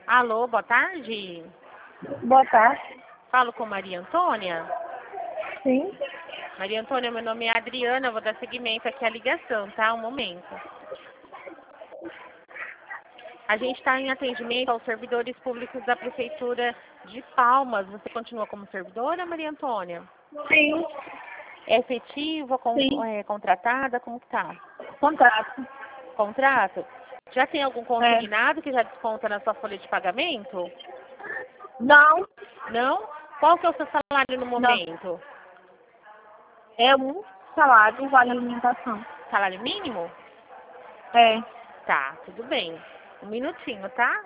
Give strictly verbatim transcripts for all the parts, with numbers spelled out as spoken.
Alô, boa tarde. Boa tarde. Falo com Maria Antônia. Sim. Maria Antônia, meu nome é Adriana, eu vou dar seguimento aqui à ligação, tá? Um momento. A gente está em atendimento aos servidores públicos da Prefeitura de Palmas. Você continua como servidora, Maria Antônia? Sim. É efetiva, con Sim. é, contratada, como que tá? Contrato. Contrato? Já tem algum É. consignado que já desconta na sua folha de pagamento? Não. Não? Qual que é o seu salário no Não. momento? É um salário, vale alimentação. Salário mínimo? É. Tá, tudo bem. Um minutinho, tá?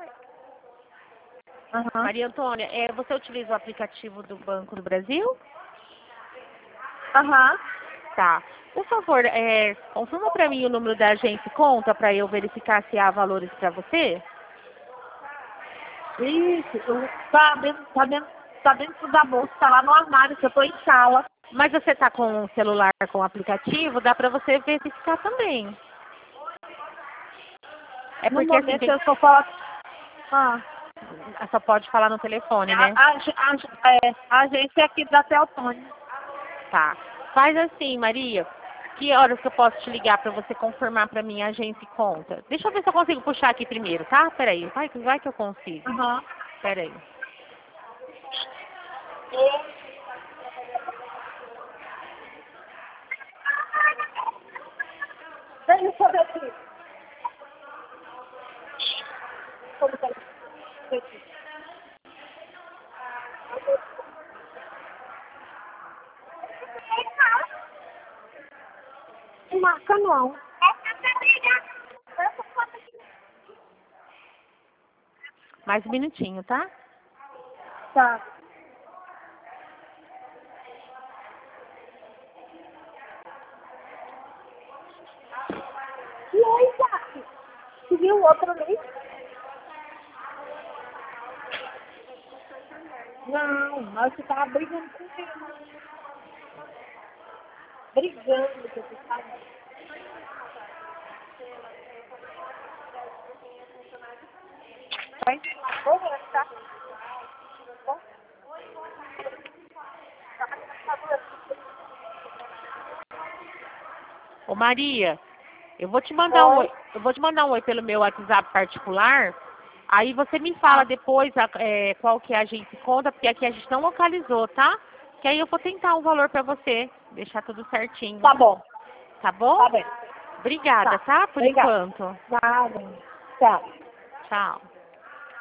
Aham. Maria Antônia, é, você utiliza o aplicativo do Banco do Brasil? Aham. Tá. Por favor, é, confirma para mim o número da agência e conta para eu verificar se há valores para você? Isso. Eu, tá, dentro, tá, dentro, tá dentro da bolsa, tá lá no armário, que eu tô em sala. Mas você tá com o celular com o aplicativo, dá para você verificar também. É No porque assim, momento tem, eu só falo. Ah. só pode falar no telefone, A, né? a, a, é, a agência aqui da Teotônio. Tá. Faz assim, Maria. Que horas que eu posso te ligar para você confirmar para mim a agência e conta? Deixa eu ver se eu consigo puxar aqui primeiro, tá? Peraí, vai, que- vai que eu consigo. Aham. Peraí. Deixa eu saber aqui. Como tá isso? Não marca não. Mais um minutinho, tá? Tá. E aí, Jaque? Você viu o outro ali? Não, mas você tava brigando com quem? Brigando, que você sabe. Vai. Vou tá? Bom. Ô Maria, eu vou te mandar um Oi. oi, eu vou te mandar um oi pelo meu WhatsApp particular. Aí você me fala Tá. depois a- é, qual que é a agência e conta, porque aqui a gente não localizou, tá? Que aí eu vou tentar um valor pra você, deixar tudo certinho. Tá bom. Tá bom? Tá bem. Obrigada, Tá. tá? Por Obrigada. enquanto. Nada. Tchau. Tchau.